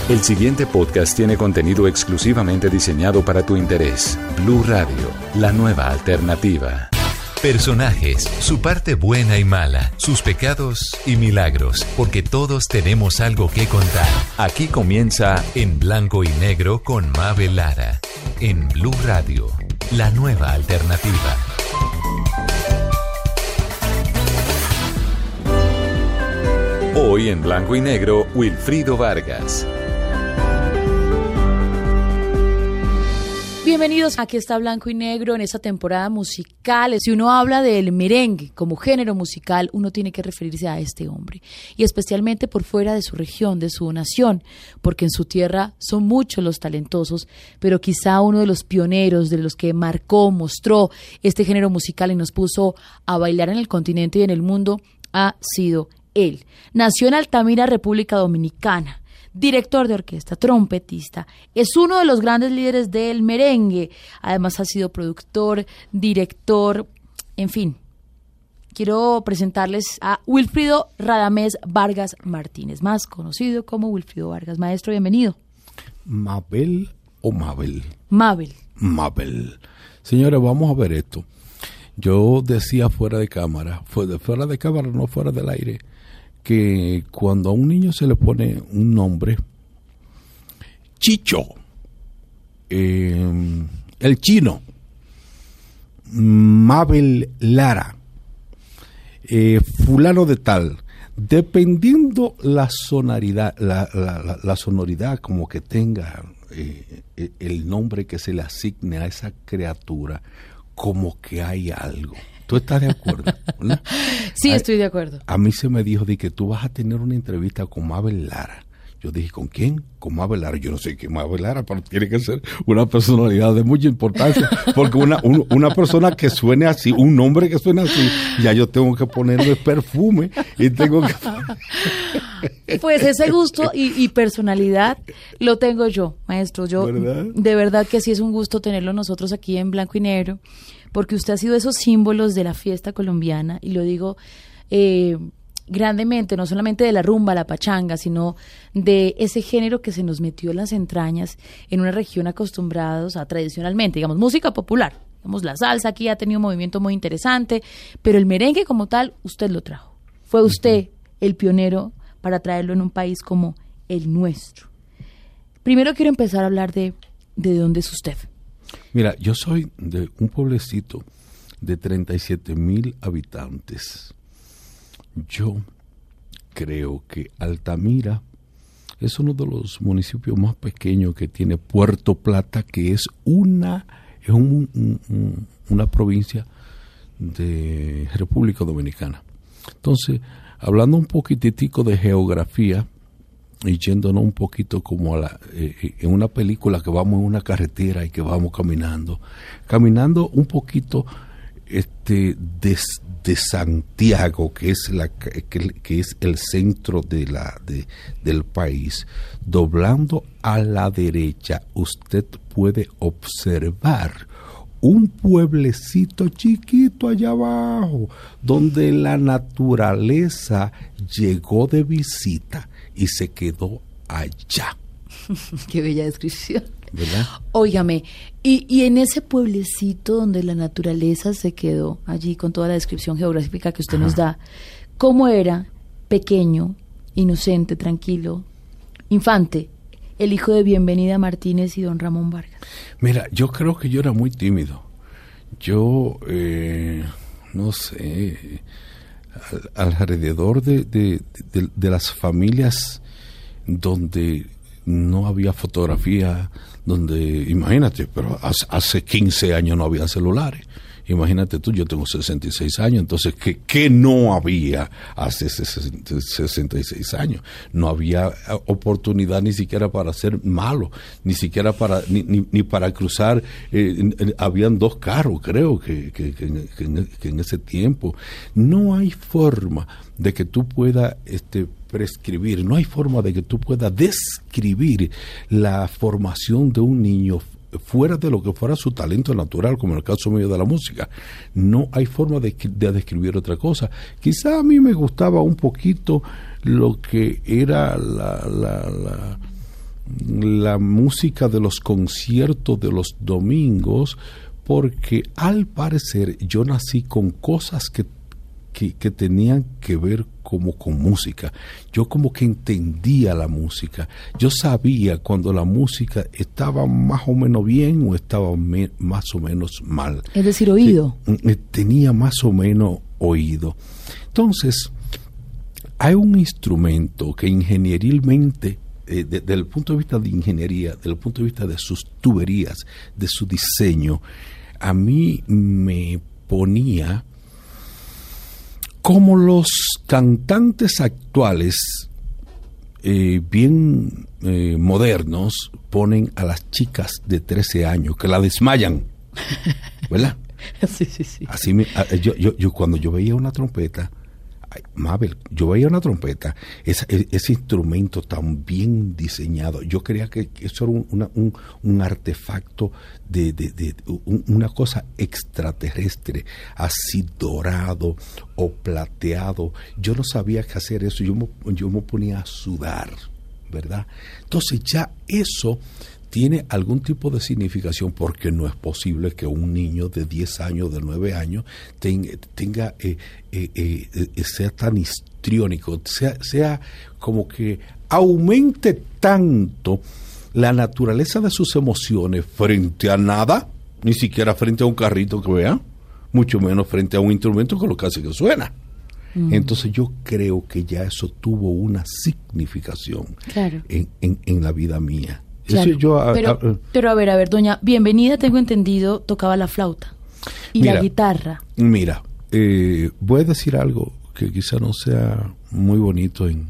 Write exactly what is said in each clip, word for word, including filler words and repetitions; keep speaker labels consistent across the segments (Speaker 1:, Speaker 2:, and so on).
Speaker 1: El siguiente podcast tiene contenido exclusivamente diseñado para tu interés. Blue Radio, la nueva alternativa.
Speaker 2: Personajes, su parte buena y mala, sus pecados y milagros, porque todos tenemos algo que contar. Aquí comienza En Blanco y Negro con Mabel Lara, en Blue Radio, la nueva alternativa.
Speaker 1: Hoy en Blanco y Negro, Wilfrido Vargas.
Speaker 3: Bienvenidos, aquí está Blanco y Negro en esta temporada musical. Si uno habla del merengue como género musical, uno tiene que referirse a este hombre, y especialmente por fuera de su región, de su nación, porque en su tierra son muchos los talentosos, pero quizá uno de los pioneros, de los que marcó, mostró este género musical y nos puso a bailar en el continente y en el mundo, ha sido él. Nació en Altamira, República Dominicana. Director de orquesta, trompetista, es uno de los grandes líderes del merengue. Además ha sido productor, director, en fin. Quiero presentarles a Wilfrido Radamés Vargas Martínez, más conocido como Wilfrido Vargas. Maestro, bienvenido.
Speaker 4: ¿Mabel o Mabel?
Speaker 3: Mabel.
Speaker 4: Mabel. Señores, vamos a ver esto. Yo decía fuera de cámara, fuera de cámara, no fuera del aire, que cuando a un niño se le pone un nombre, Chicho, eh, el chino, Mabel Lara, eh, fulano de tal, dependiendo la sonoridad, la, la, la, la sonoridad como que tenga eh, el nombre que se le asigne a esa criatura, como que hay algo. ¿Tú estás de acuerdo? ¿No?
Speaker 3: Sí,
Speaker 4: a,
Speaker 3: estoy de acuerdo.
Speaker 4: A mí se me dijo de que tú vas a tener una entrevista con Mabel Lara. Yo dije, ¿con quién? Con Mabel Lara. Yo no sé qué Mabel Lara, pero tiene que ser una personalidad de mucha importancia, porque una, un, una persona que suene así, un nombre que suene así, ya yo tengo que ponerle perfume y tengo que...
Speaker 3: Pues ese gusto y, y personalidad lo tengo yo, maestro. Yo,
Speaker 4: ¿verdad?
Speaker 3: De verdad que sí es un gusto tenerlo nosotros aquí en Blanco y Negro, porque usted ha sido esos símbolos de la fiesta colombiana, y lo digo eh, grandemente, no solamente de la rumba, la pachanga, sino de ese género que se nos metió en las entrañas en una región acostumbrados a tradicionalmente, digamos, música popular. Digamos, la salsa aquí ha tenido un movimiento muy interesante, pero el merengue como tal, usted lo trajo. Fue usted el pionero para traerlo en un país como el nuestro. Primero quiero empezar a hablar de, de dónde es usted.
Speaker 4: Mira, yo soy de un pueblecito de treinta y siete mil habitantes. Yo creo que Altamira es uno de los municipios más pequeños que tiene Puerto Plata, que es una, es un, un, una provincia de República Dominicana. Entonces, hablando un poquitico de geografía, y yéndonos un poquito como a la, eh, en una película que vamos en una carretera y que vamos caminando, caminando un poquito este de, de Santiago, que es la que, que es el centro de la de, del país, doblando a la derecha, usted puede observar un pueblecito chiquito allá abajo, donde la naturaleza llegó de visita y se quedó allá.
Speaker 3: Qué bella descripción.
Speaker 4: ¿Verdad?
Speaker 3: Óigame, y, y en ese pueblecito donde la naturaleza se quedó allí, con toda la descripción geográfica que usted Ajá. nos da, ¿cómo era, pequeño, inocente, tranquilo, infante, el hijo de Bienvenida Martínez y don Ramón Vargas?
Speaker 4: Mira, yo creo que yo era muy tímido. Yo, eh, no sé, al, alrededor de, de, de, de las familias donde no había fotografía, donde, imagínate, pero hace, hace quince años no había celulares. Imagínate tú, yo tengo sesenta y seis años, entonces, ¿qué, qué no había hace sesenta y seis años? No había oportunidad ni siquiera para ser malo, ni siquiera para, ni, ni, ni para cruzar, eh, habían dos carros, creo, que, que, que, que, en, que en ese tiempo. No hay forma de que tú puedas este, prescribir, no hay forma de que tú puedas describir la formación de un niño fuera de lo que fuera su talento natural, como en el caso mío de la música. No hay forma de, de describir otra cosa. Quizá a mí me gustaba un poquito lo que era la, la, la la música de los conciertos de los domingos, porque al parecer yo nací con cosas que, que, que tenían que ver como con música. Yo como que entendía la música. Yo sabía cuando la música estaba más o menos bien o estaba me, más o menos mal.
Speaker 3: Es decir, oído.
Speaker 4: Eh, tenía más o menos oído. Entonces, hay un instrumento que ingenierilmente, eh, de, desde el punto de vista de ingeniería, desde el punto de vista de sus tuberías, de su diseño, a mí me ponía como los cantantes actuales, eh, bien eh, modernos, ponen a las chicas de trece años, que la desmayan, ¿verdad?
Speaker 3: Sí, sí, sí.
Speaker 4: Así me, yo, yo, yo cuando yo veía una trompeta, ay, Mabel, yo veía una trompeta, ese, ese instrumento tan bien diseñado, yo creía que eso era un, una, un, un artefacto de, de, de un, una cosa extraterrestre, así dorado o plateado. Yo no sabía qué hacer eso, yo me, yo me ponía a sudar, ¿verdad? Entonces ya eso tiene algún tipo de significación, porque no es posible que un niño de diez años, de nueve años, tenga, tenga eh, eh, eh, sea tan histriónico, sea, sea como que aumente tanto la naturaleza de sus emociones frente a nada, ni siquiera frente a un carrito que vea, mucho menos frente a un instrumento que lo que hace que suena. Mm. Entonces yo creo que ya eso tuvo una significación, claro, en, en, en la vida mía.
Speaker 3: Claro,
Speaker 4: Eso yo, a,
Speaker 3: pero,
Speaker 4: a,
Speaker 3: pero a ver, a ver, doña Bienvenida, tengo entendido, tocaba la flauta y mira, la guitarra.
Speaker 4: Mira, eh, voy a decir algo que quizá no sea muy bonito en,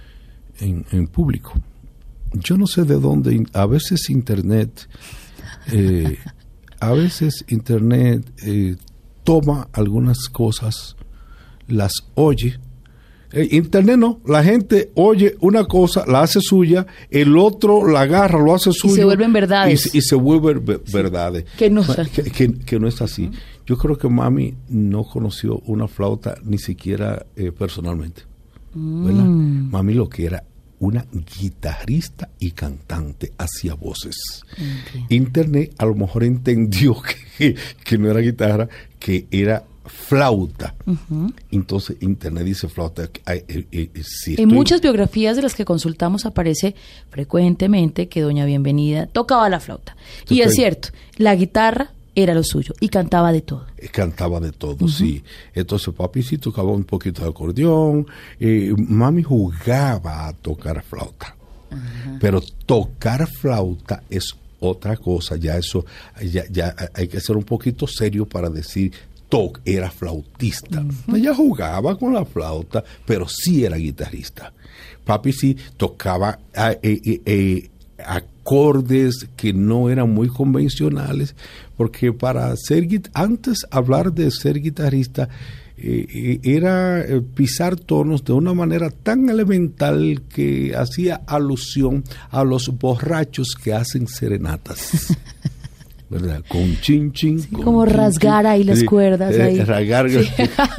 Speaker 4: en, en público. Yo no sé de dónde, a veces internet, eh, a veces internet eh, toma algunas cosas, las oye. Internet no, la gente oye una cosa, la hace suya, el otro la agarra, lo hace suyo.
Speaker 3: Y se vuelven verdades.
Speaker 4: Y, y se vuelven ve- verdades.
Speaker 3: Que no,
Speaker 4: que, que, que no es así. Uh-huh. Yo creo que mami no conoció una flauta ni siquiera eh, personalmente. ¿Verdad? Mm. Mami lo que era una guitarrista y cantante, hacía voces. Okay. Internet a lo mejor entendió que, que no era guitarra, que era flauta. Uh-huh. Entonces internet dice flauta. Eh, eh, eh, sí,
Speaker 3: en muchas biografías de las que consultamos aparece frecuentemente que doña Bienvenida tocaba la flauta. Entonces, y es cierto, la guitarra era lo suyo y cantaba de todo.
Speaker 4: Cantaba de todo, uh-huh. sí. Entonces papi sí tocaba un poquito de acordeón, eh, mami jugaba a tocar flauta. Uh-huh. Pero tocar flauta es otra cosa, ya eso, ya, ya hay que ser un poquito serio para decir Toc era flautista. Uh-huh. Ella jugaba con la flauta, pero sí era guitarrista. Papi sí tocaba eh, eh, eh, acordes que no eran muy convencionales, porque para ser antes hablar de ser guitarrista eh, era eh, pisar tonos de una manera tan elemental que hacía alusión a los borrachos que hacen serenatas. ¿Verdad? Con chin chin.
Speaker 3: Sí,
Speaker 4: con
Speaker 3: como
Speaker 4: chin,
Speaker 3: rasgar
Speaker 4: chin,
Speaker 3: ahí las
Speaker 4: sí,
Speaker 3: cuerdas.
Speaker 4: Eh,
Speaker 3: ahí.
Speaker 4: Rasgar.
Speaker 3: Sí.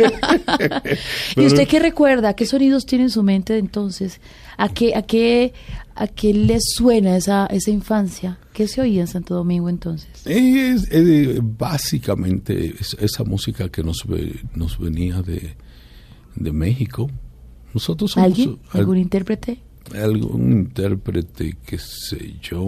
Speaker 3: ¿Y usted qué recuerda? ¿Qué sonidos tiene en su mente entonces? ¿A qué, a qué, a qué le suena esa, esa infancia? ¿Qué se oía en Santo Domingo entonces?
Speaker 4: Es, es, básicamente es, esa música que nos, nos venía de, de México. Nosotros somos,
Speaker 3: ¿Alguien? ¿Algún
Speaker 4: al,
Speaker 3: intérprete?
Speaker 4: Algún intérprete, qué sé yo.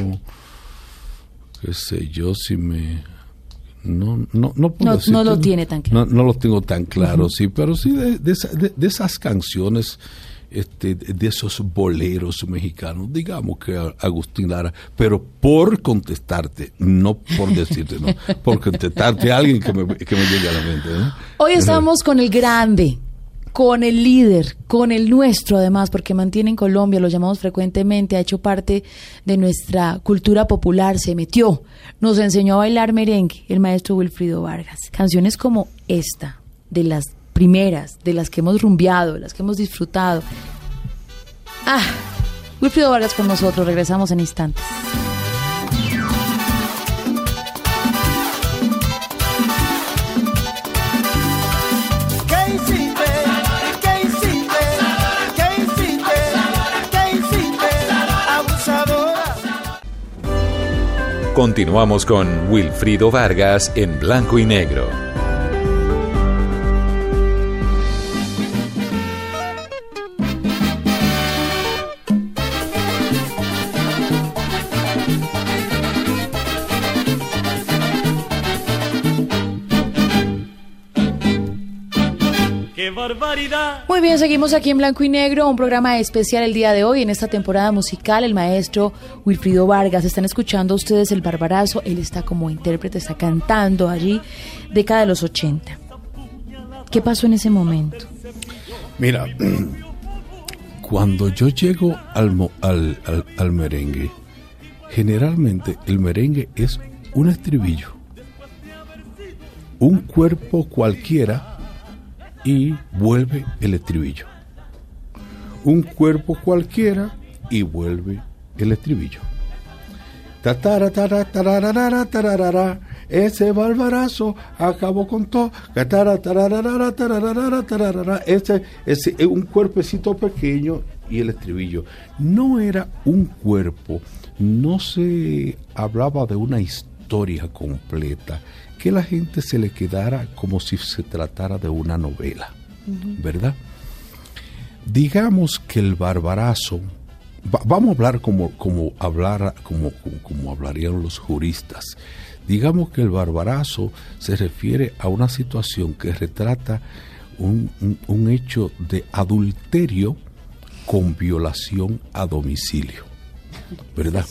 Speaker 4: qué sé yo, si me... No, no, no puedo
Speaker 3: no,
Speaker 4: decir,
Speaker 3: no lo tiene tan claro.
Speaker 4: No, no lo tengo tan claro, uh-huh. sí, pero sí de, de, esa, de, de esas canciones, este, de esos boleros mexicanos, digamos que Agustín Lara, pero por contestarte, no por decirte, no, por contestarte a alguien que me, que me llegue a la mente, ¿no?
Speaker 3: Hoy estamos con el grande, con el líder, con el nuestro además, porque mantiene en Colombia, lo llamamos frecuentemente, ha hecho parte de nuestra cultura popular, se metió, nos enseñó a bailar merengue, el maestro Wilfrido Vargas. Canciones como esta, de las primeras, de las que hemos rumbeado, de las que hemos disfrutado. Ah, Wilfrido Vargas con nosotros, regresamos en instantes.
Speaker 1: Continuamos con Wilfrido Vargas en Blanco y Negro.
Speaker 3: Muy bien, seguimos aquí en Blanco y Negro, un programa especial el día de hoy en esta temporada musical. El maestro Wilfrido Vargas, están escuchando ustedes el Barbarazo, él está como intérprete, está cantando allí, década de los ochenta. ¿Qué pasó en ese momento?
Speaker 4: Mira, cuando yo llego al, al, al, al merengue, generalmente el merengue es un estribillo, un cuerpo cualquiera, y vuelve el estribillo. Un cuerpo cualquiera y vuelve el estribillo. Tatara, tara, tararara, tararara, ese barbarazo acabó con todo. Tatara, tararara, tararara, tararara, ese es un cuerpecito pequeño y el estribillo. No era un cuerpo, no se hablaba de una historia completa, que la gente se le quedara como si se tratara de una novela, uh-huh. ¿verdad? Digamos que el barbarazo, va, vamos a hablar como, como, hablar, como, como, como hablarían los juristas. Digamos que el barbarazo se refiere a una situación que retrata un, un, un hecho de adulterio con violación a domicilio, ¿verdad?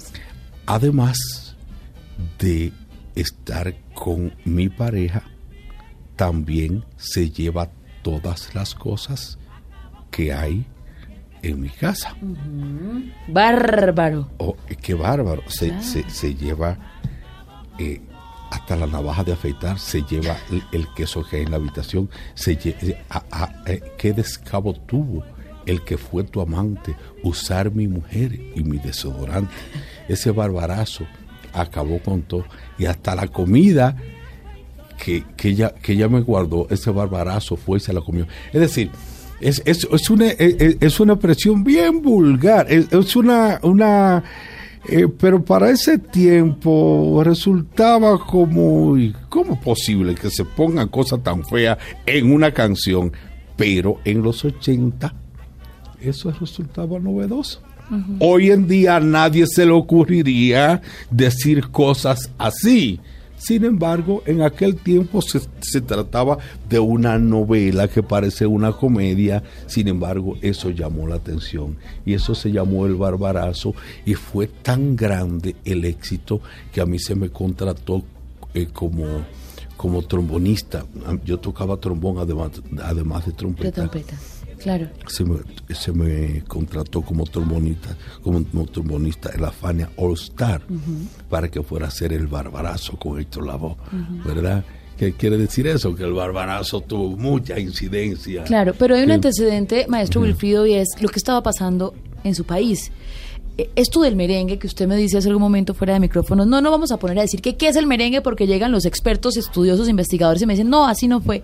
Speaker 4: Además de estar con mi pareja, también se lleva todas las cosas que hay en mi casa.
Speaker 3: Uh-huh. Bárbaro.
Speaker 4: Oh, qué bárbaro. Se, ah. se, se lleva eh, hasta la navaja de afeitar, se lleva el, el queso que hay en la habitación, se lleva, a, a, eh, qué descabo tuvo el que fue tu amante usar mi mujer y mi desodorante. Ese barbarazo acabó con todo, y hasta la comida que, que, ella, que ella me guardó, ese barbarazo fue y se la comió. Es decir, es, es, es, una, es, es una expresión bien vulgar, es, es una, una eh, pero para ese tiempo resultaba como, ¿cómo es posible que se pongan cosas tan feas en una canción? Pero en los ochenta eso resultaba novedoso. Uh-huh. Hoy en día a nadie se le ocurriría decir cosas así. Sin embargo, en aquel tiempo se, se trataba de una novela que parece una comedia. Sin embargo, eso llamó la atención y eso se llamó el barbarazo, y fue tan grande el éxito que a mí se me contrató eh, como, como trombonista. Yo tocaba trombón además, además de trompeta.
Speaker 3: De trompeta. Claro. Se
Speaker 4: me, se me contrató como trombonista, como, como trombonista en la Fania All Star, uh-huh. para que fuera a hacer el barbarazo con Héctor Lavoe, uh-huh. ¿verdad? ¿Qué quiere decir eso? Que el barbarazo tuvo mucha incidencia.
Speaker 3: Claro, pero hay un
Speaker 4: que,
Speaker 3: antecedente, maestro uh-huh. Wilfrido, y es lo que estaba pasando en su país. Esto del merengue que usted me dice hace algún momento fuera de micrófono, no, no vamos a poner a decir que qué es el merengue, porque llegan los expertos, estudiosos, investigadores y me dicen, no, así no fue.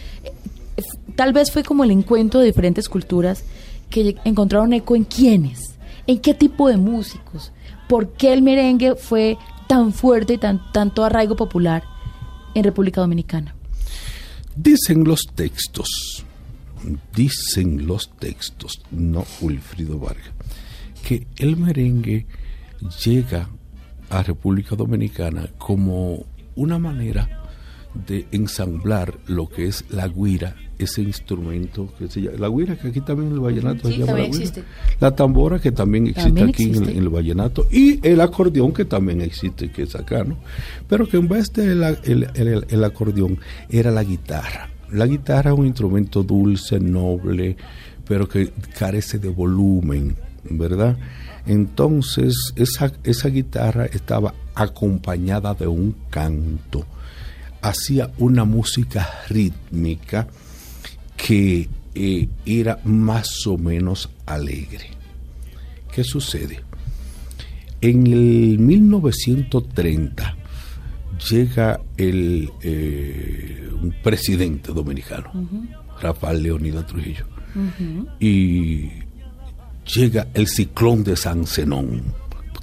Speaker 3: Tal vez fue como el encuentro de diferentes culturas que encontraron eco en quiénes, en qué tipo de músicos, por qué el merengue fue tan fuerte y tan, tanto arraigo popular en República Dominicana.
Speaker 4: Dicen los textos, dicen los textos, no Wilfrido Vargas, que el merengue llega a República Dominicana como una manera de ensamblar lo que es la güira, ese instrumento que se llama la güira, que aquí también en el vallenato
Speaker 3: sí,
Speaker 4: se llama la güira,
Speaker 3: existe.
Speaker 4: La tambora, que también existe
Speaker 3: también
Speaker 4: aquí
Speaker 3: existe.
Speaker 4: En, en el vallenato, y el acordeón, que también existe, que es acá, ¿no? Pero que en vez de el, el, el, el acordeón era la guitarra. La guitarra es un instrumento dulce, noble, pero que carece de volumen, ¿verdad? Entonces esa, esa guitarra estaba acompañada de un canto, hacía una música rítmica que eh, era más o menos alegre. ¿Qué sucede? En el mil novecientos treinta llega el eh, un presidente dominicano, uh-huh. Rafael Leónidas Trujillo, uh-huh. y llega el ciclón de San Zenón,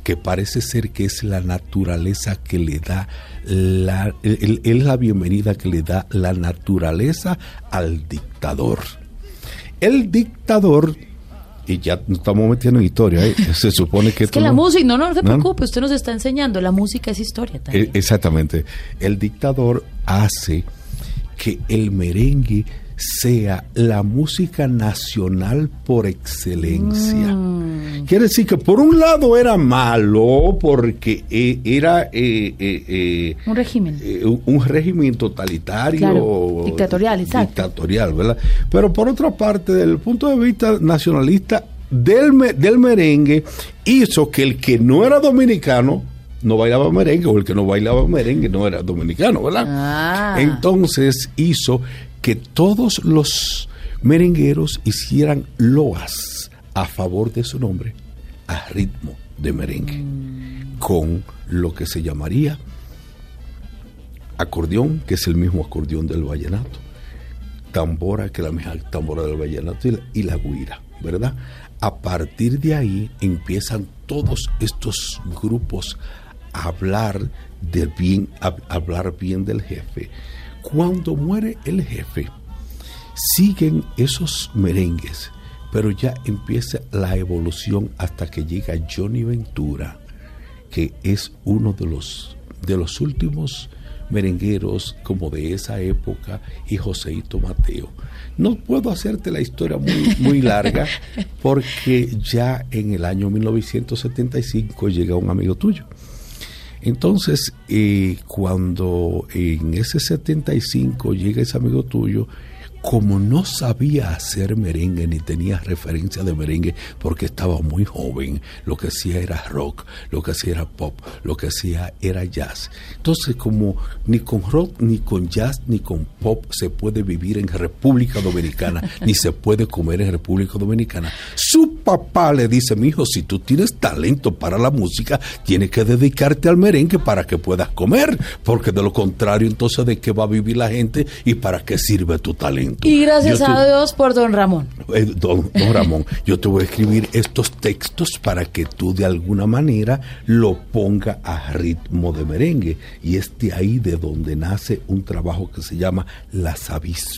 Speaker 4: que parece ser que es la naturaleza que le da la, es la bienvenida que le da la naturaleza al dictador. El dictador, y ya nos estamos metiendo en historia, ¿eh? Se supone que...
Speaker 3: Es que la no, música, no, no, no se preocupe, ¿no? Usted nos está enseñando, la música es historia también.
Speaker 4: Exactamente. El dictador hace que el merengue sea la música nacional por excelencia. Mm. Quiere decir que por un lado era malo porque eh, era eh, eh, eh,
Speaker 3: un régimen
Speaker 4: eh, un, un régimen totalitario,
Speaker 3: claro, dictatorial, exacto.
Speaker 4: dictatorial, ¿verdad? Pero por otra parte, desde el punto de vista nacionalista del, del merengue, hizo que el que no era dominicano no bailaba merengue, o el que no bailaba merengue no era dominicano, ¿verdad?
Speaker 3: Ah.
Speaker 4: Entonces hizo que todos los merengueros hicieran loas a favor de su nombre a ritmo de merengue, mm. con lo que se llamaría acordeón, que es el mismo acordeón del vallenato, tambora, que es la misma tambora del vallenato, y la, y la güira, ¿verdad? A partir de ahí empiezan todos estos grupos a hablar de bien, a, a hablar bien del jefe. Cuando muere el jefe, siguen esos merengues, pero ya empieza la evolución hasta que llega Johnny Ventura, que es uno de los, de los últimos merengueros como de esa época, y Joseito Mateo. No puedo hacerte la historia muy, muy larga, porque ya en el año mil novecientos setenta y cinco llega un amigo tuyo. Entonces, eh, cuando en ese setenta y cinco llega ese amigo tuyo, como no sabía hacer merengue ni tenía referencia de merengue porque estaba muy joven, lo que hacía era rock, lo que hacía era pop, lo que hacía era jazz. Entonces, como ni con rock, ni con jazz, ni con pop se puede vivir en República Dominicana, ni se puede comer en República Dominicana, su papá le dice: mi hijo, si tú tienes talento para la música, tienes que dedicarte al merengue para que puedas comer, porque de lo contrario, entonces, ¿de qué va a vivir la gente y para qué sirve tu talento?
Speaker 3: Y gracias te, a Dios por don Ramón.
Speaker 4: Eh, don, don Ramón, yo te voy a escribir estos textos para que tú de alguna manera lo ponga a ritmo de merengue. Y es de ahí de donde nace un trabajo que se llama Las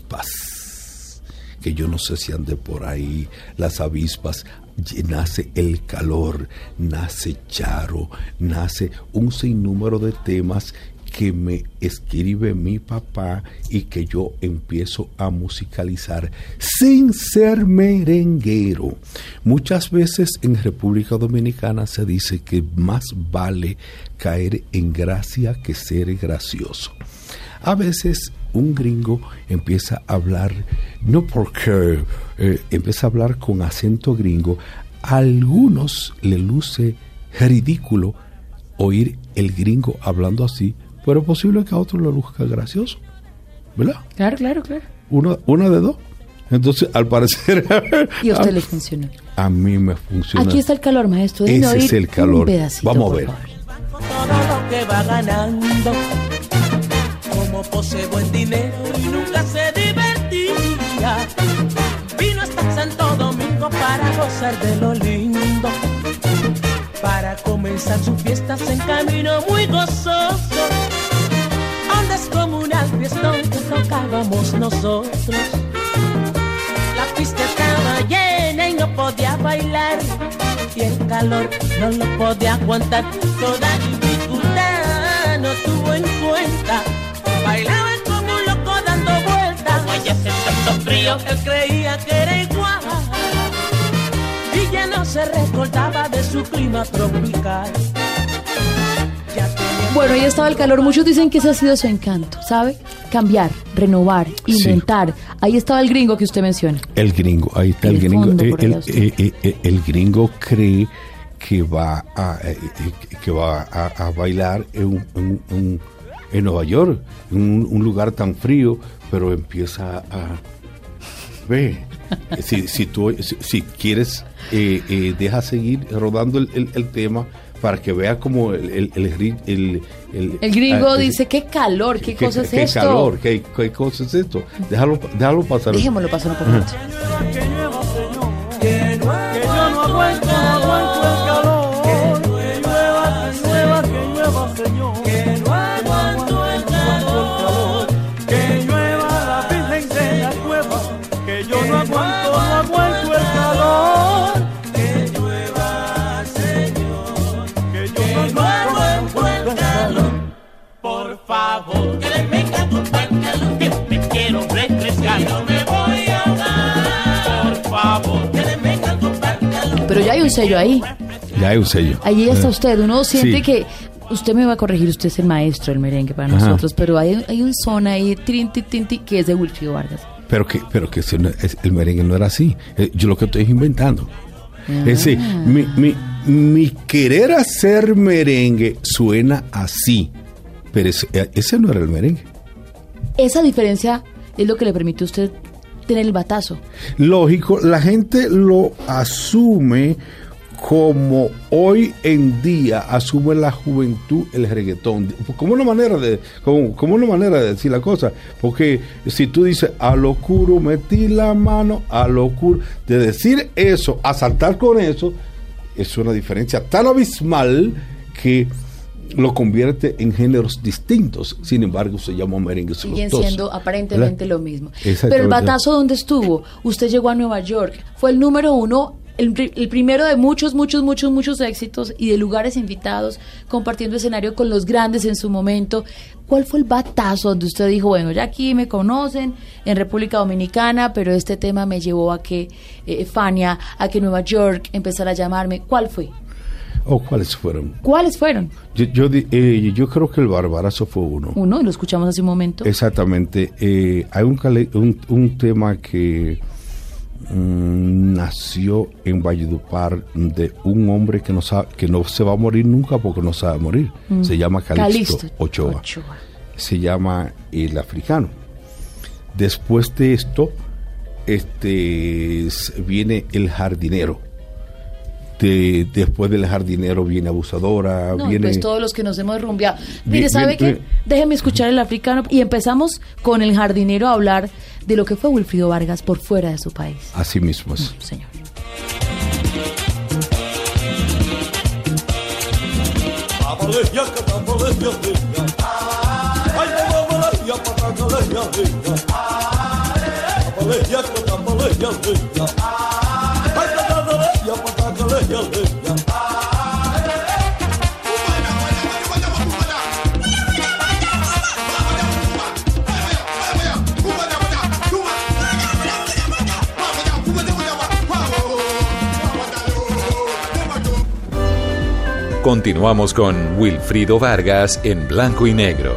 Speaker 4: Avispas. Que yo no sé si ande por ahí. Las Avispas. Nace El Calor, nace Charo, nace un sinnúmero de temas que me escribe mi papá y que yo empiezo a musicalizar sin ser merenguero. Muchas veces en República Dominicana se dice que más vale caer en gracia que ser gracioso. A veces un gringo empieza a hablar, no porque eh, empieza a hablar con acento gringo, a algunos le luce ridículo oír el gringo hablando así, pero es posible que a otro le luzca gracioso, ¿verdad?
Speaker 3: Claro, claro, claro.
Speaker 4: Una, una de dos. Entonces, al parecer...
Speaker 3: ¿Y a usted le funciona?
Speaker 4: A mí me funciona.
Speaker 3: Aquí está el calor, maestro.
Speaker 4: Ese oír es el calor. Vamos a ver.
Speaker 5: Todo lo que va ganando, como posee buen dinero y nunca se divertía, vino hasta Santo Domingo para gozar de lo lindo, para comenzar sus fiestas en camino muy gozoso. Onda descomunal fiestón que tocábamos nosotros. La pista estaba llena y no podía bailar, y el calor no lo podía aguantar. Toda dificultad no tuvo en cuenta, bailaba como un loco dando vueltas. Como ella se tanto frío, él creía que era igual, y ya no se recordaba de su clima tropical.
Speaker 3: Bueno, ahí estaba el calor. Muchos dicen que ese ha sido su encanto, ¿sabe? Cambiar, renovar, inventar. Sí. Ahí estaba el gringo que usted menciona.
Speaker 4: El gringo, ahí está el, el gringo. Eh, el, eh, eh, eh, el gringo cree que va a, eh, que va a, a bailar en, en, en, en Nueva York, en un, un lugar tan frío, pero empieza a... Ve, si, si tú si, si quieres, eh, eh, deja seguir rodando el, el, el tema para que vea como el el el, el, el,
Speaker 3: el, el gringo el, dice, qué calor, qué, qué cosa es
Speaker 4: qué
Speaker 3: esto.
Speaker 4: Qué calor, qué, qué cosa es esto. Déjalo, déjalo pasar.
Speaker 3: Dejémoslo pasar un poquito.
Speaker 5: Que yo no aguanto, no aguanto el calor.
Speaker 3: un sello ahí.
Speaker 4: Ya hay un sello.
Speaker 3: Allí está usted. Uno siente
Speaker 4: Sí.
Speaker 3: que... Usted me va a corregir, usted es el maestro del merengue para
Speaker 4: Ajá.
Speaker 3: nosotros, pero hay, hay un son ahí, trinti, tinti, que es de Wilfrido Vargas.
Speaker 4: Pero que, pero que ese no es- el merengue no era así. Eh, Yo lo que estoy es inventando. Es decir, mi, mi, mi querer hacer merengue suena así, pero ese, ese no era el merengue.
Speaker 3: Esa diferencia es lo que le permite a usted tener el batazo.
Speaker 4: Lógico, la gente lo asume como hoy en día asume la juventud el reggaetón, como una manera de como, como una manera de decir la cosa, porque si tú dices a lo oscuro metí la mano, a lo oscuro, de decir eso a saltar con eso, es una diferencia tan abismal que lo convierte en géneros distintos. Sin embargo, se llama merengue.
Speaker 3: Siguen siendo aparentemente lo mismo.
Speaker 4: Exactamente.
Speaker 3: Pero el batazo, ¿dónde estuvo? Usted llegó a Nueva York, fue el número uno, el, pri- el primero de muchos, muchos, muchos, muchos éxitos y de lugares invitados, compartiendo escenario con los grandes en su momento. ¿Cuál fue el batazo donde usted dijo, bueno, ya aquí me conocen en República Dominicana, pero este tema me llevó a que eh, Fania, a que Nueva York empezara a llamarme? ¿Cuál fue?
Speaker 4: ¿O cuáles fueron?
Speaker 3: ¿Cuáles fueron?
Speaker 4: Yo, yo, di- eh, yo creo que el Barbarazo fue uno.
Speaker 3: Uno, lo escuchamos hace un momento.
Speaker 4: Exactamente. Eh, hay un, cale- un, un tema que mm, nació en Valledupar de un hombre que no sabe, que no se va a morir nunca porque no sabe morir.
Speaker 3: Mm.
Speaker 4: Se llama Calixto,
Speaker 3: Calixto
Speaker 4: Ochoa.
Speaker 3: Ochoa.
Speaker 4: Se llama El Africano. Después de esto, este s- viene El Jardinero. De, después del Jardinero viene Abusadora,
Speaker 3: No,
Speaker 4: viene...
Speaker 3: pues todos los que nos hemos rumbeado. Mire,
Speaker 4: Bien,
Speaker 3: ¿sabe
Speaker 4: bien,
Speaker 3: qué?
Speaker 4: bien.
Speaker 3: Déjeme escuchar el africano y empezamos con el jardinero a hablar de lo que fue Wilfrido Vargas por fuera de su país.
Speaker 4: Así mismo es.
Speaker 3: Señor.
Speaker 1: Continuamos con Wilfrido Vargas en Blanco y Negro.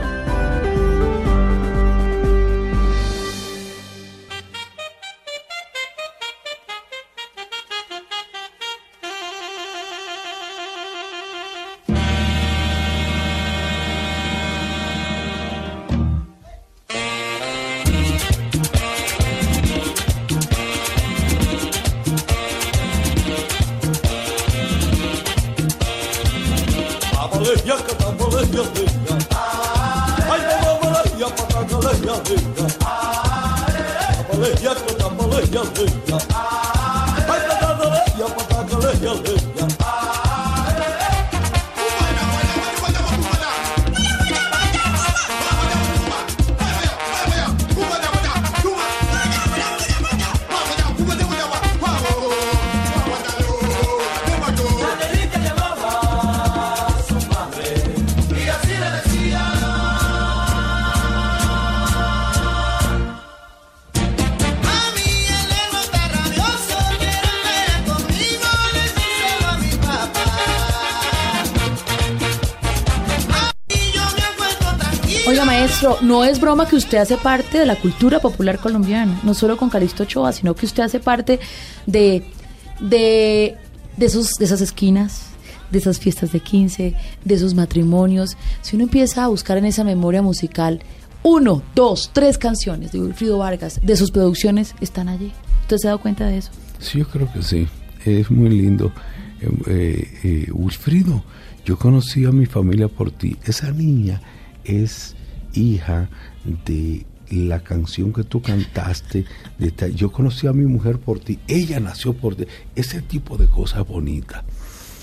Speaker 1: Oiga, maestro, no es broma que usted hace parte de la cultura popular colombiana, no solo con Calixto Ochoa, sino que usted hace parte de, de, de, esos, de esas esquinas, de esas fiestas de quince, de esos matrimonios. Si uno empieza a buscar en esa memoria musical, uno, dos, tres canciones de Wilfrido Vargas, de sus producciones, están allí. ¿Usted se ha dado cuenta de eso?
Speaker 4: Sí, yo creo que sí. Es muy lindo. Eh, eh, eh, Wilfrido, yo conocí a mi familia por ti. Esa niña es hija de la canción que tú cantaste. De esta, yo conocí a mi mujer por ti. Ella nació por ti. Ese tipo de cosas bonitas.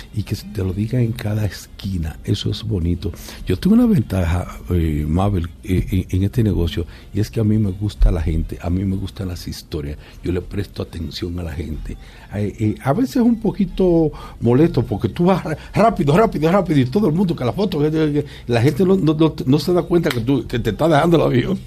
Speaker 4: y que te lo digan en cada esquina. Eso es bonito. Yo tengo una ventaja, eh, Mabel, eh, en, en este negocio, y es que a mí me gusta la gente, a mí me gustan las historias, yo le presto atención a la gente. Eh, eh, a veces es un poquito molesto porque tú vas rápido, rápido, rápido, y todo el mundo que la foto, la gente no, no, no, no se da cuenta que, tú, que te está dejando el avión.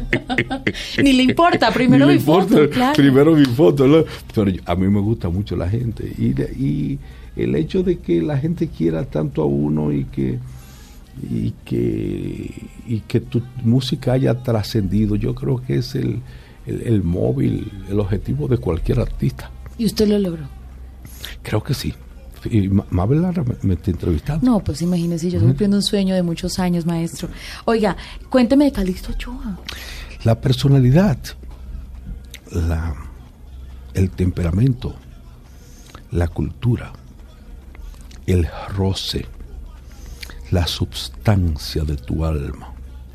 Speaker 3: Ni le importa, primero mi foto, claro.
Speaker 4: Primero mi foto, ¿no? Pero yo, a mí me gusta mucho la gente, y, y el hecho de que la gente quiera tanto a uno y que y que y que tu música haya trascendido, yo creo que es el, el, el móvil, el objetivo de cualquier artista.
Speaker 3: ¿Y usted lo logró?
Speaker 4: Creo que sí. Y Mabel Lara me, me está entrevistando.
Speaker 3: No, pues imagínese, yo estoy cumpliendo un sueño de muchos años, maestro. Oiga, cuénteme de Calixto Ochoa.
Speaker 4: La personalidad, la, el temperamento, la cultura, el roce, la substancia de tu alma,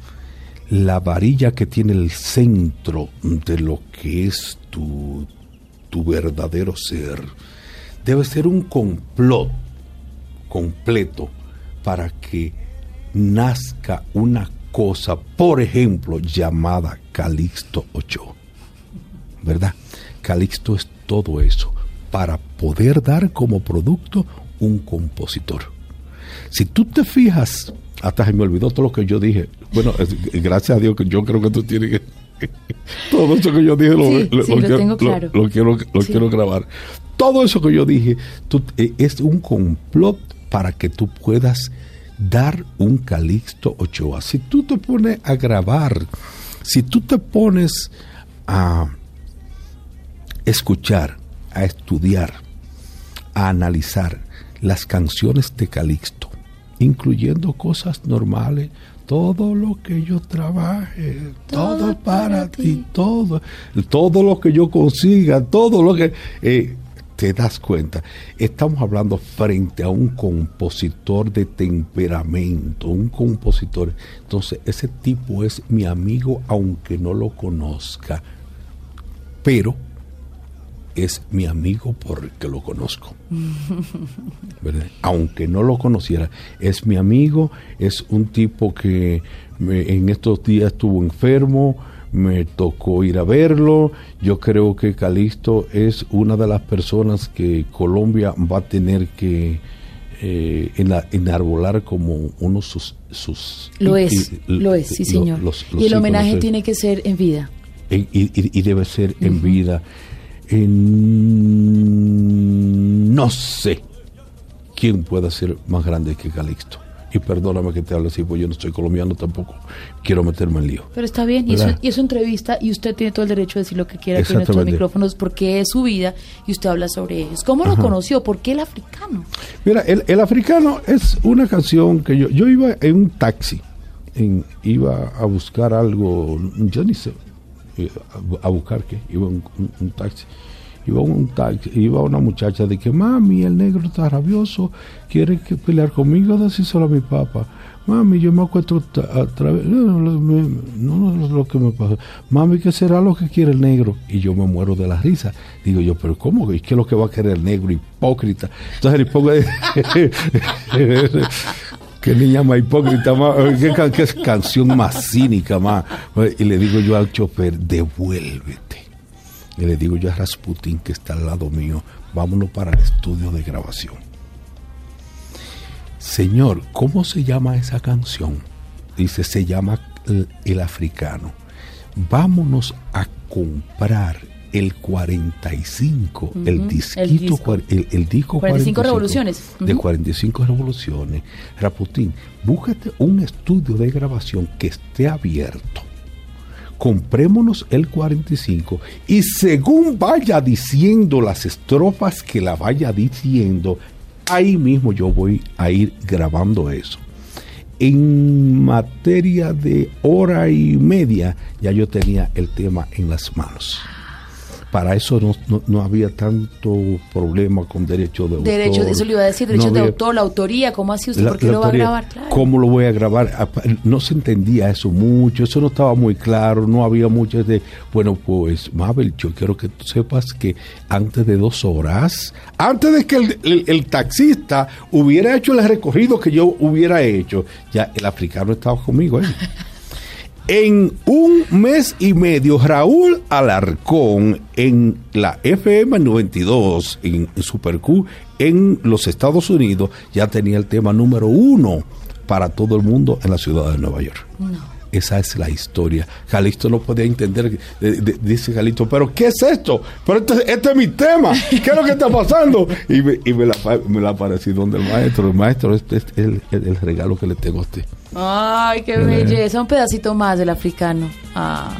Speaker 4: la varilla que tiene el centro de lo que es tu, tu verdadero ser, debe ser un complot completo para que nazca una cosa, por ejemplo, llamada Calixto Ochoa, ¿verdad? Calixto es todo eso, para poder dar como producto un compositor. Si tú te fijas, hasta se me olvidó todo lo que yo dije. Bueno, gracias a Dios que yo creo que tú tienes que todo eso que yo dije lo,
Speaker 3: sí,
Speaker 4: lo,
Speaker 3: sí,
Speaker 4: lo,
Speaker 3: lo
Speaker 4: quiero,
Speaker 3: tengo claro.
Speaker 4: lo, lo quiero, lo
Speaker 3: sí.
Speaker 4: quiero grabar. Todo eso que yo dije tú, eh, es un complot para que tú puedas dar un Calixto Ochoa. Si tú te pones a grabar, si tú te pones a escuchar, a estudiar, a analizar las canciones de Calixto, incluyendo cosas normales, todo lo que yo trabaje, todo, todo para, para ti, ti, todo, todo lo que yo consiga, todo lo que... Eh, te das cuenta, estamos hablando frente a un compositor de temperamento, un compositor, entonces ese tipo es mi amigo aunque no lo conozca, pero es mi amigo porque lo conozco, ¿verdad? Aunque no lo conociera, es mi amigo, es un tipo que me, en estos días estuvo enfermo, me tocó ir a verlo. Yo creo que Calixto es una de las personas que Colombia va a tener que eh, enarbolar como uno sus... sus
Speaker 3: lo
Speaker 4: y,
Speaker 3: es,
Speaker 4: y,
Speaker 3: lo es, sí señor. Los, los, los y el homenaje tiene que ser en vida.
Speaker 4: Y, y, y debe ser en uh-huh. vida. En, no sé quién pueda ser más grande que Calixto. Y perdóname que te hable así, pues yo no soy colombiano tampoco, quiero meterme en lío.
Speaker 3: Pero está bien, y eso, y es su entrevista, y usted tiene todo el derecho de decir lo que quiera aquí en nuestros micrófonos, porque es su vida, y usted habla sobre ellos. ¿Cómo lo Ajá. conoció? ¿Por qué El Africano?
Speaker 4: Mira, el, el Africano es una canción que yo, yo iba en un taxi, en, iba a buscar algo, yo ni sé, a, a buscar qué, iba en un, un taxi. Iba un taxi, iba una muchacha de que mami, el negro está rabioso, quiere que pelear conmigo, decíselo a mi papá. Mami, yo me acuesto a través, no, no, no es lo que me pasa. Mami, ¿qué será lo que quiere el negro? Y yo me muero de la risa. Digo yo, pero ¿cómo? ¿Qué es lo que va a querer el negro? Hipócrita. Entonces el hipócrita, qué niña más hipócrita, más, qué, qué canción más cínica, más. Y le digo yo al chofer, devuélvete. Y le digo yo a Rasputin, que está al lado mío, vámonos para el estudio de grabación. Señor, ¿cómo se llama esa canción? Dice, se llama El, el Africano. Vámonos a comprar el cuarenta y cinco, uh-huh. el disquito, el disco, el, el disco
Speaker 3: cuarenta y cinco revoluciones. Uh-huh.
Speaker 4: De cuarenta y cinco revoluciones. Rasputin, búscate un estudio de grabación que esté abierto. Comprémonos el cuarenta y cinco y según vaya diciendo las estrofas que la vaya diciendo, ahí mismo yo voy a ir grabando eso. En materia de hora y media ya yo tenía el tema en las manos. para eso no, no, no había tanto problema con derechos de autor.
Speaker 3: Derechos, eso le iba a decir, derechos no había, de autor, la autoría, ¿cómo así usted? La, ¿Por qué lo autoría, va a grabar? Claro.
Speaker 4: ¿Cómo lo voy a grabar? No se entendía eso mucho, eso no estaba muy claro, no había mucho de, bueno, pues, Mabel, yo quiero que tú sepas que antes de dos horas, antes de que el, el, el taxista hubiera hecho el recorrido que yo hubiera hecho, ya el africano estaba conmigo ahí. En un mes y medio, Raúl Alarcón en la F M noventa y dos, en Super Q, en los Estados Unidos, ya tenía el tema número uno para todo el mundo en la ciudad de Nueva York.
Speaker 3: No.
Speaker 4: Esa es la historia. Calixto no podía entender, de, de, dice Calixto, ¿pero qué es esto? Pero este, este es mi tema, ¿qué es lo que está pasando? Y me, y me la, me la aparecí donde el maestro, el maestro, este es el, el, el regalo que le tengo a usted.
Speaker 3: Ay, qué belleza, un pedacito más del africano. Ah.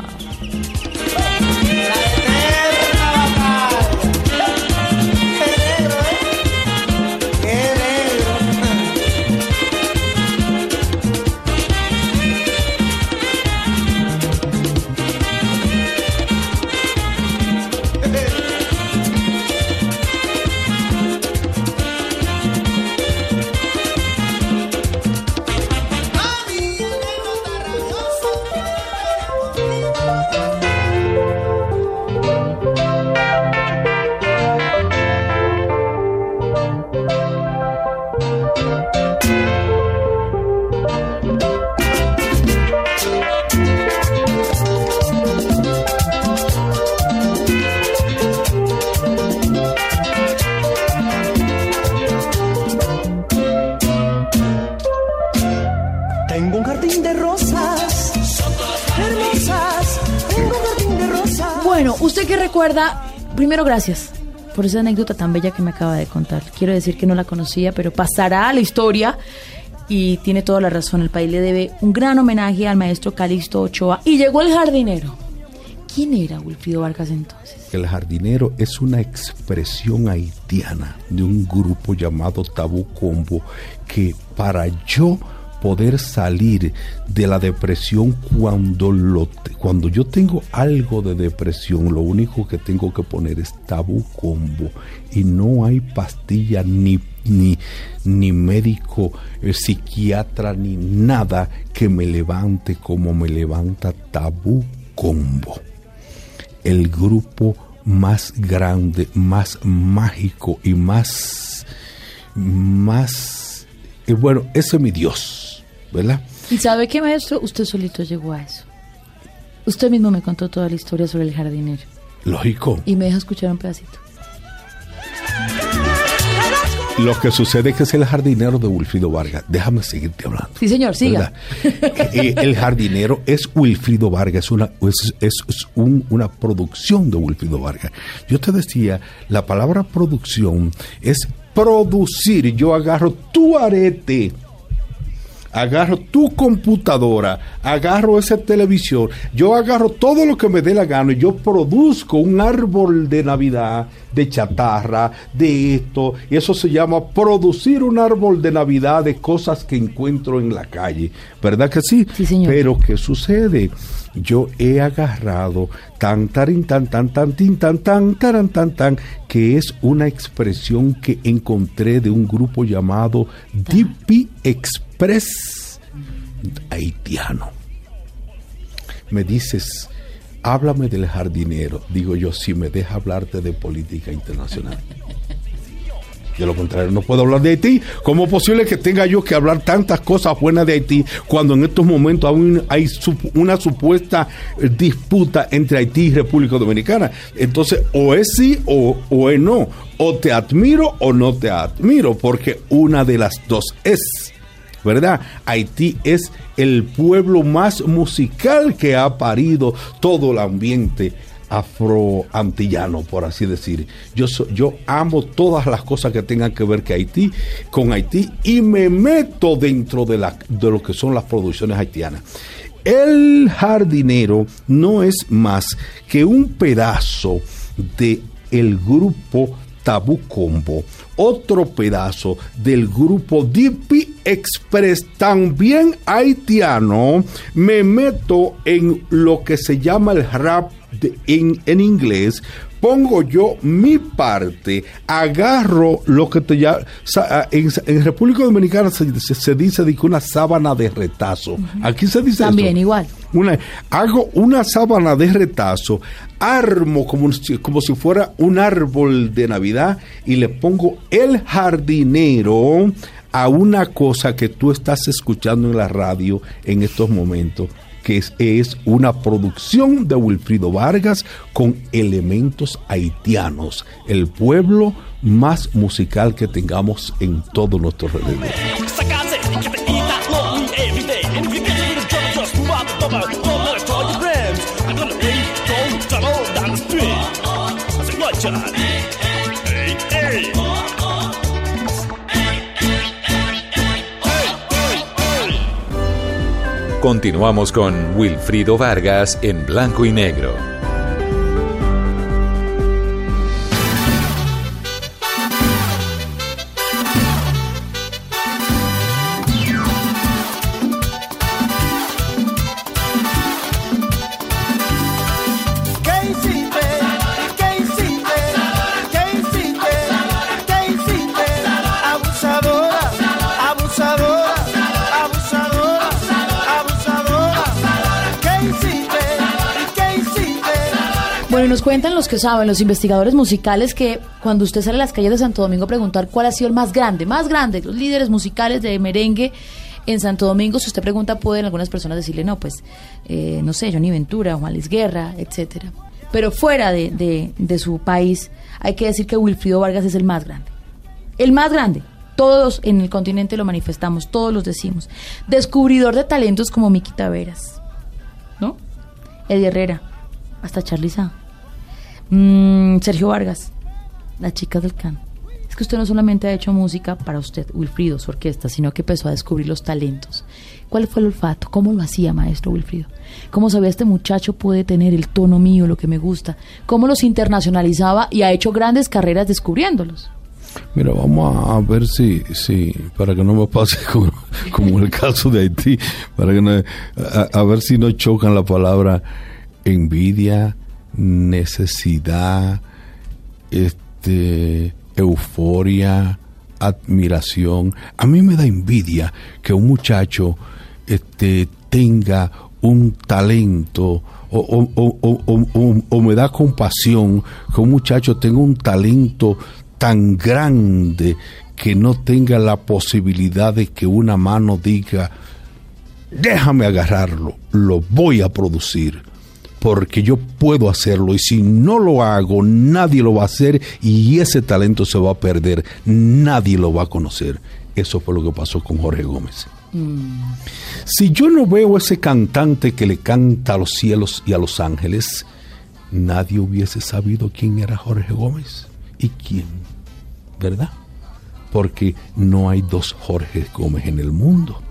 Speaker 3: ¿Usted qué recuerda? Primero, gracias por esa anécdota tan bella que me acaba de contar. Quiero decir que no la conocía, pero pasará a la historia y tiene toda la razón. El país le debe un gran homenaje al maestro Calixto Ochoa. Y llegó el jardinero. ¿Quién era Wilfrido Vargas entonces?
Speaker 4: El jardinero es una expresión haitiana de un grupo llamado Tabú Combo, que para yo poder salir de la depresión, cuando lo cuando yo tengo algo de depresión, lo único que tengo que poner es Tabú Combo, y no hay pastilla ni ni ni médico, eh, psiquiatra, ni nada que me levante como me levanta Tabú Combo, el grupo más grande, más mágico y más más eh, bueno, ese es mi Dios, ¿verdad?
Speaker 3: ¿Y sabe qué, maestro? Usted solito llegó a eso. Usted mismo me contó toda la historia sobre el jardinero.
Speaker 4: Lógico.
Speaker 3: Y me deja escuchar un pedacito.
Speaker 4: Lo que sucede es que es el jardinero de Wilfrido Vargas. Déjame seguirte hablando.
Speaker 3: Sí, señor, siga.
Speaker 4: El jardinero es Wilfrido Vargas, es una, es, es, es un, una producción de Wilfrido Vargas. Yo te decía, la palabra producción es producir. Yo agarro tu arete, agarro tu computadora, agarro esa televisión, yo agarro todo lo que me dé la gana y yo produzco un árbol de Navidad, de chatarra, de esto, y eso se llama producir un árbol de Navidad de cosas que encuentro en la calle, ¿verdad que sí?
Speaker 3: Sí, señor.
Speaker 4: Pero ¿qué sucede? Yo he agarrado tan, tarin, tan, tan, tan, tin, tan, tan, taran, tan, tan, que es una expresión que encontré de un grupo llamado D P Express haitiano. Me dices, háblame del jardinero. Digo yo, si me deja hablarte de política internacional. De lo contrario, no puedo hablar de Haití. ¿Cómo es posible que tenga yo que hablar tantas cosas buenas de Haití cuando en estos momentos aún hay una supuesta disputa entre Haití y República Dominicana? Entonces, o es sí o, o es no. O te admiro o no te admiro, porque una de las dos es, ¿verdad? Haití es el pueblo más musical que ha parido todo el ambiente afroantillano, por así decir. Yo, so, yo amo todas las cosas que tengan que ver que Haití, con Haití, y me meto dentro de, la, de lo que son las producciones haitianas. El jardinero no es más que un pedazo de el grupo Tabú Combo, otro pedazo del grupo D P Express, también haitiano. Me meto en lo que se llama el rap de, en, en inglés, pongo yo mi parte, agarro lo que te llama, en, en República Dominicana se, se, se dice de que una sábana de retazo. Uh-huh. Aquí se dice
Speaker 1: también
Speaker 4: esto.
Speaker 1: igual.
Speaker 4: Una, hago una sábana de retazo, armo como, como si fuera un árbol de Navidad y le pongo el jardinero a una cosa que tú estás escuchando en la radio en estos momentos, que es, es una producción de Wilfrido Vargas con elementos haitianos, el pueblo más musical que tengamos en todo nuestro alrededor.
Speaker 2: Continuamos con Wilfrido Vargas en Blanco y Negro.
Speaker 1: Bueno, y nos cuentan los que saben, los investigadores musicales, que cuando usted sale a las calles de Santo Domingo a preguntar cuál ha sido el más grande, más grande, los líderes musicales de merengue en Santo Domingo, si usted pregunta, pueden algunas personas decirle, no, pues, eh, no sé, Johnny Ventura, Juan Luis Guerra, etcétera. Pero fuera de, de, de su país, hay que decir que Wilfrido Vargas es el más grande. El más grande. Todos en el continente lo manifestamos, todos los decimos. Descubridor de talentos como Miki Taveras, ¿no? Eddie Herrera, hasta Charly Sa. Mm, Sergio Vargas, las chicas del can. Es que usted no solamente ha hecho música para usted, Wilfrido, su orquesta, sino que empezó a descubrir los talentos. ¿Cuál fue el olfato? ¿Cómo lo hacía, maestro Wilfrido? ¿Cómo sabía este muchacho puede tener el tono mío, lo que me gusta? ¿Cómo los internacionalizaba y ha hecho grandes carreras descubriéndolos?
Speaker 4: Mira, vamos a ver si, si para que no me pase como, como en el caso de Haití, para que no, a, a ver si no chocan la palabra envidia, necesidad, este, euforia, admiración. A mí me da envidia que un muchacho este, tenga un talento, o, o, o, o, o, o me da compasión que un muchacho tenga un talento tan grande que no tenga la posibilidad de que una mano diga, déjame agarrarlo, lo voy a producir, porque yo puedo hacerlo, y si no lo hago, nadie lo va a hacer, y ese talento se va a perder, nadie lo va a conocer. Eso fue lo que pasó con Jorge Gómez. Mm. Si yo no veo ese cantante que le canta a los cielos y a los ángeles, nadie hubiese sabido quién era Jorge Gómez y quién, ¿verdad? Porque no hay dos Jorge Gómez en el mundo,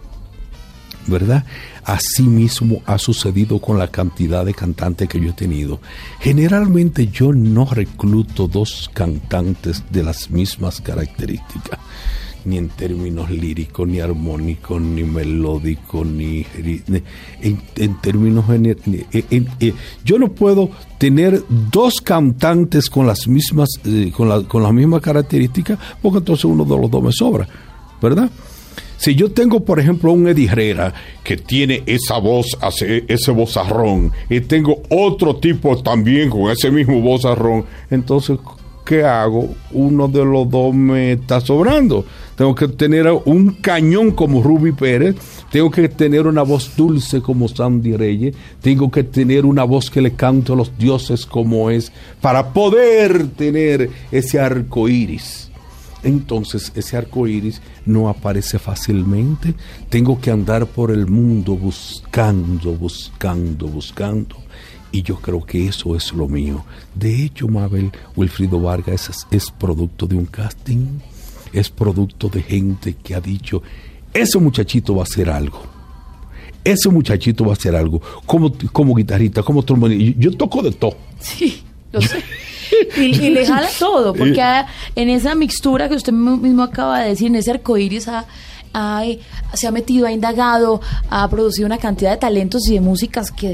Speaker 4: ¿verdad? Así mismo ha sucedido con la cantidad de cantantes que yo he tenido. Generalmente yo no recluto dos cantantes de las mismas características, ni en términos líricos, ni armónicos, ni melódicos, ni, ni en, en términos en, en, en, en, yo no puedo tener dos cantantes con las mismas eh, con, la, con las mismas características, porque entonces uno de los dos me sobra, ¿verdad? Si yo tengo, por ejemplo, un Eddie Herrera que tiene esa voz, ese vozarrón, y tengo otro tipo también con ese mismo vozarrón, entonces, ¿qué hago? Uno de los dos me está sobrando. Tengo que tener un cañón como Ruby Pérez, tengo que tener una voz dulce como Sandy Reyes, tengo que tener una voz que le canto a los dioses como es, para poder tener ese arco iris. Entonces ese arco iris no aparece fácilmente, tengo que andar por el mundo buscando, buscando, buscando, y yo creo que eso es lo mío. De hecho, Mabel, Wilfrido Vargas es, es producto de un casting, es producto de gente que ha dicho, ese muchachito va a hacer algo, ese muchachito va a hacer algo, como, como guitarrista, como trombonista, yo toco de todo.
Speaker 1: Sí, lo sé. Y, y le jala todo, porque ha, en esa mixtura que usted mismo acaba de decir, en ese arcoíris ha, ha, se ha metido, ha indagado, ha producido una cantidad de talentos y de músicas que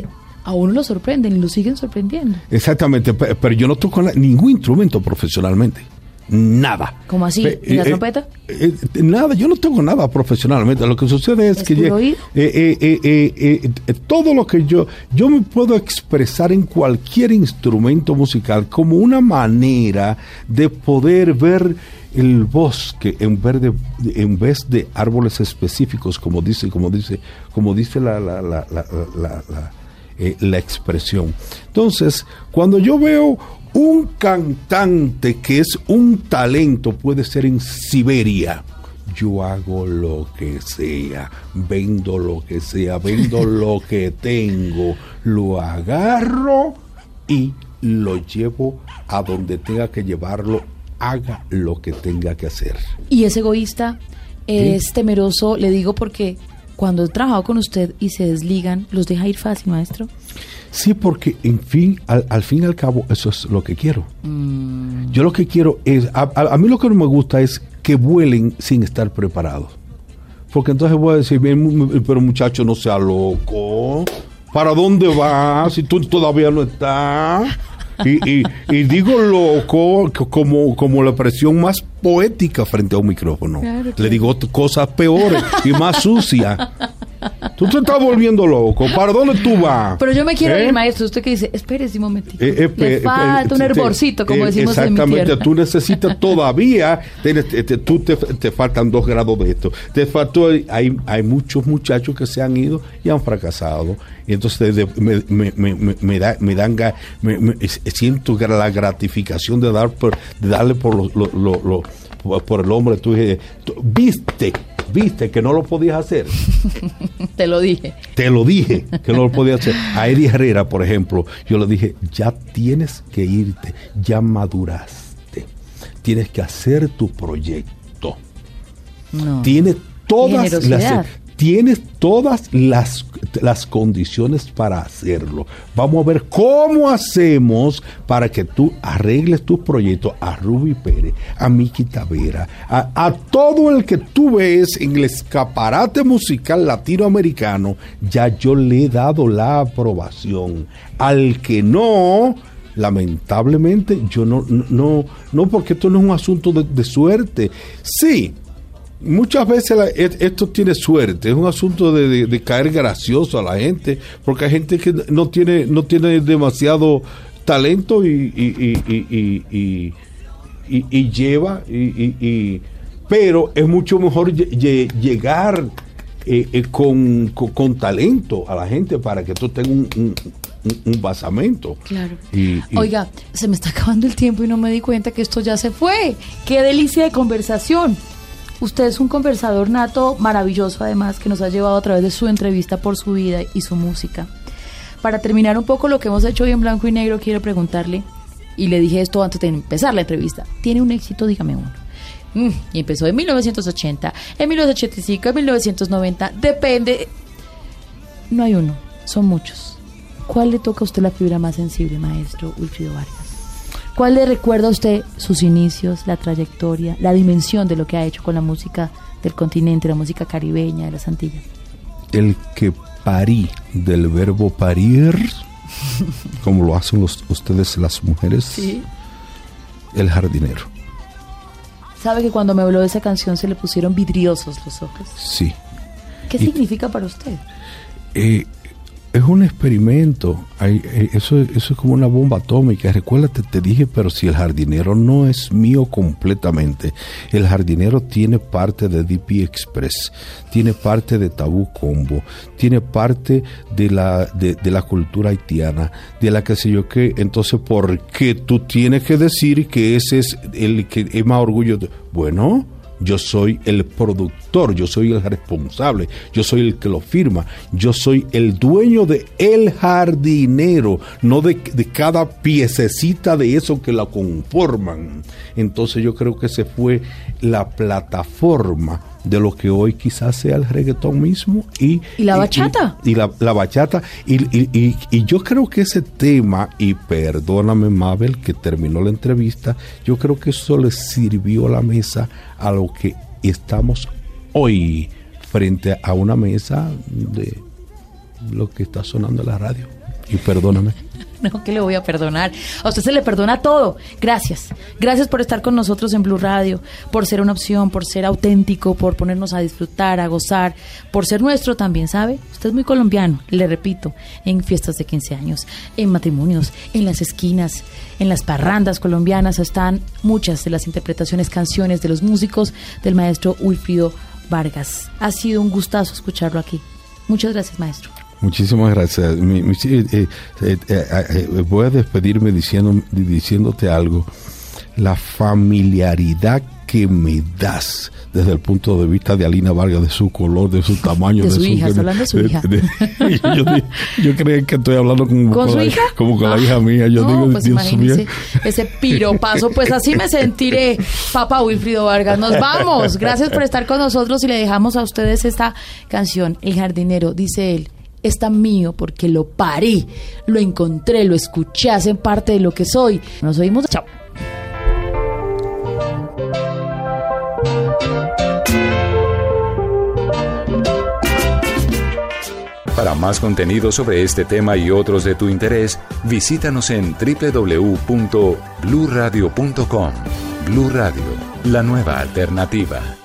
Speaker 3: a uno lo sorprenden y lo siguen sorprendiendo.
Speaker 4: Exactamente, pero yo no toco ningún instrumento profesionalmente. Nada.
Speaker 3: ¿Cómo así?
Speaker 4: Eh,
Speaker 3: ¿En la
Speaker 4: eh,
Speaker 3: trompeta?
Speaker 4: Eh, eh, nada, yo no tengo nada profesionalmente. Lo que sucede es,
Speaker 3: ¿Es
Speaker 4: que
Speaker 3: puro
Speaker 4: yo, eh, eh, eh, eh, eh, todo lo que yo yo me puedo expresar en cualquier instrumento musical como una manera de poder ver el bosque en vez de en vez de árboles específicos, como dice como dice como dice la la la la, la, la, eh, la expresión. Entonces, cuando yo veo un cantante que es un talento, puede ser en Siberia, yo hago lo que sea, vendo lo que sea, vendo lo que tengo, lo agarro y lo llevo a donde tenga que llevarlo, haga lo que tenga que hacer.
Speaker 3: Y es egoísta, es
Speaker 4: ¿Sí?
Speaker 3: temeroso, le digo porque cuando he trabajado con usted y se desligan, ¿los deja ir fácil, maestro?
Speaker 4: Sí, porque en fin, al, al fin y al cabo, eso es lo que quiero. Mm. Yo lo que quiero es, a, a, a mí lo que no me gusta es que vuelen sin estar preparados. Porque entonces voy a decir, pero muchacho, no sea loco. ¿Para dónde vas si tú todavía no estás? Y, y, y digo loco como, como la expresión más poética frente a un micrófono. Claro, claro. Le digo cosas peores y más sucias. Tú te estás volviendo loco. ¿Para dónde tú vas?
Speaker 3: Pero yo me quiero
Speaker 4: ¿Eh?
Speaker 3: ir, maestro. Usted que dice, espérese un momentito.
Speaker 4: Eh, eh,
Speaker 3: Le falta eh, un hervorcito, como eh, decimos en mi tierra.
Speaker 4: Exactamente. Tú necesitas todavía, te, te, te, tú te, te faltan dos grados de esto. Te faltó, hay, hay muchos muchachos que se han ido y han fracasado. Y entonces de, me, me, me, me, da, me dan, me, me, siento la gratificación de dar por, de darle por lo, lo, lo, lo, por el hombre. Tú, tú viste. Viste que no lo podías hacer.
Speaker 3: Te lo dije.
Speaker 4: Te lo dije que no lo podías hacer. A Eddie Herrera, por ejemplo, yo le dije, ya tienes que irte, ya maduraste. Tienes que hacer tu proyecto.
Speaker 3: No.
Speaker 4: Tienes todas las tienes todas las, las condiciones para hacerlo. Vamos a ver cómo hacemos para que tú arregles tus proyectos a Ruby Pérez, a Miki Tavera, a, a todo el que tú ves en el escaparate musical latinoamericano. Ya yo le he dado la aprobación. Al que no, lamentablemente, yo no, no, no, porque esto no es un asunto de, de suerte. Sí. Muchas veces la, esto tiene suerte, es un asunto de, de, de caer gracioso a la gente, porque hay gente que no tiene no tiene demasiado talento y y, y, y, y, y, y lleva, y, y, y, pero es mucho mejor lle, llegar eh, eh, con, con, con talento a la gente para que tú tengas un, un, un, un basamento.
Speaker 3: Claro.
Speaker 4: Y, y,
Speaker 3: Oiga, se me está acabando el tiempo y no me di cuenta que esto ya se fue. ¡Qué delicia de conversación! Usted es un conversador nato maravilloso, además, que nos ha llevado a través de su entrevista por su vida y su música. Para terminar un poco lo que hemos hecho hoy en Blanco y Negro, quiero preguntarle, y le dije esto antes de empezar la entrevista, ¿tiene un éxito? Dígame uno. Mm, y empezó en mil novecientos ochenta, en mil novecientos ochenta y cinco, en mil novecientos noventa, depende. No hay uno, son muchos. ¿Cuál le toca a usted la fibra más sensible, maestro Wilfrido Vargas? ¿Cuál le recuerda a usted sus inicios, la trayectoria, la dimensión de lo que ha hecho con la música del continente, la música caribeña, de las Antillas?
Speaker 4: El que parí del verbo parir, como lo hacen los, ustedes las mujeres,
Speaker 3: ¿sí?
Speaker 4: El jardinero.
Speaker 3: ¿Sabe que cuando me habló de esa canción se le pusieron vidriosos los ojos?
Speaker 4: Sí.
Speaker 3: ¿Qué y, significa para usted?
Speaker 4: Eh, Es un experimento. Hay, eso, eso es como una bomba atómica. Recuérdate, te dije, pero si el jardinero no es mío completamente. El jardinero tiene parte de D P Express, tiene parte de Tabú Combo, tiene parte de la, de, de la cultura haitiana, de la que sé yo qué. Entonces, ¿por qué tú tienes que decir que ese es el que es más orgullo de? Bueno, yo soy el productor, yo soy el responsable, yo soy el que lo firma, yo soy el dueño de el jardinero, no de, de cada piececita de eso que la conforman. Entonces yo creo que esa fue la plataforma de lo que hoy quizás sea el reggaetón mismo y,
Speaker 3: ¿Y la bachata
Speaker 4: y, y, y la, la bachata y, y, y, y yo creo que ese tema, y perdóname Mabel que terminó la entrevista, yo creo que eso le sirvió a la mesa a lo que estamos hoy frente a una mesa de lo que está sonando en la radio. Y perdóname.
Speaker 3: No, que le voy a perdonar. A usted se le perdona todo. Gracias. Gracias por estar con nosotros en Blue Radio, por ser una opción, por ser auténtico, por ponernos a disfrutar, a gozar, por ser nuestro también, ¿sabe? Usted es muy colombiano, le repito, en fiestas de quince años, en matrimonios, en las esquinas, en las parrandas colombianas están muchas de las interpretaciones, canciones de los músicos del maestro Wilfrido Vargas. Ha sido un gustazo escucharlo aquí. Muchas gracias, maestro.
Speaker 4: Muchísimas gracias. Mi, mi, eh, eh, eh, eh, voy a despedirme diciendo, diciéndote algo. La familiaridad que me das desde el punto de vista de Alina Vargas, de su color, de su tamaño,
Speaker 3: de,
Speaker 4: de
Speaker 3: su,
Speaker 4: su
Speaker 3: hija, de, hablando de su
Speaker 4: de,
Speaker 3: hija.
Speaker 4: De, de, yo, yo creo que estoy hablando como
Speaker 3: con, ¿Con su
Speaker 4: la,
Speaker 3: hija?
Speaker 4: como con
Speaker 3: ah,
Speaker 4: la hija mía. Yo
Speaker 3: no,
Speaker 4: digo,
Speaker 3: pues
Speaker 4: Dios mío.
Speaker 3: Ese piropazo, pues así me sentiré, papá Wilfrido Vargas. Nos vamos. Gracias por estar con nosotros y le dejamos a ustedes esta canción, El Jardinero. Dice él: es tan mío porque lo parí, lo encontré, lo escuché, hacen parte de lo que soy. Nos oímos. Chao.
Speaker 2: Para más contenido sobre este tema y otros de tu interés, visítanos en doble u doble u doble u punto blue radio punto com. Blue Radio, la nueva alternativa.